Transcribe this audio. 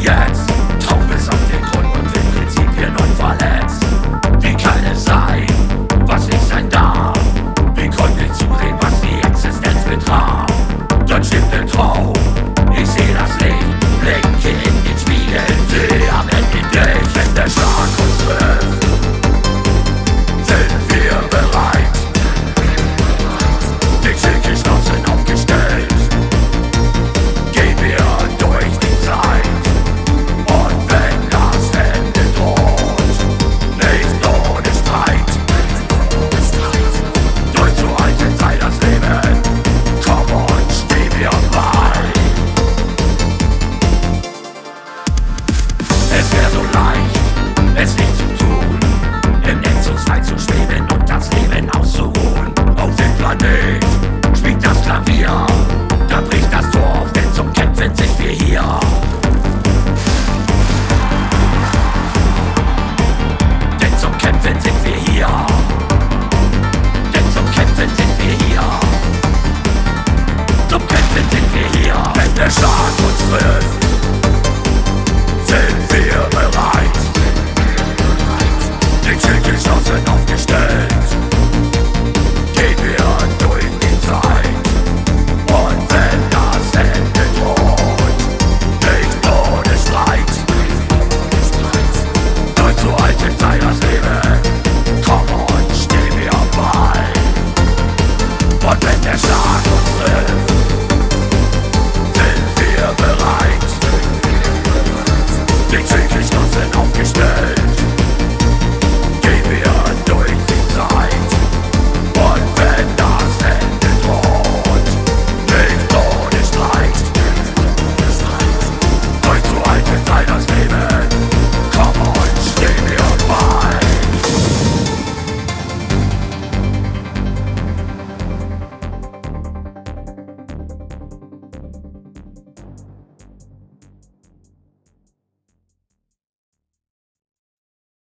jetzt. Drauf bis auf den Grund und will Prinzipien unverletzt. Wie kann es sein, was nicht sein darf? Wie konnte ich zureden, was die Existenz betraf? Dann stimmt der Traum, ich seh das Licht, blinke in den Spiegel, seh am Ende dich, wenn der Schlag uns trifft. Sind wir bereit? Die Geschlossen aufgestellt, gehen wir durch die Zeit. Und wenn das Ende droht, nicht ohne Streit. Durch zu alte Zeit das Leben, komm und steh mir bei. Es wär so leicht, es nicht zu tun, im Netzungsfall zu schweben und das Leben auszuruhen. Auf dem Planet spielt das Klavier, da bricht das Tor auf, denn zum Kämpfen sind wir hier. Denn zum Kämpfen sind wir hier. Denn zum Kämpfen sind wir hier. Zum Kämpfen sind wir hier. Wenn der Schlag uns trifft, sind wir bereit. Die Tür geschlossen aufgestellt, gehen wir durch die Zeit. Und wenn das Ende droht, nicht ohne Streit. Durch zu alten Zeit das Leben, komm und steh mir bei. Und wenn der Schlag uns trifft, sind wir bereit. Die Tür geschlossen aufgestellt,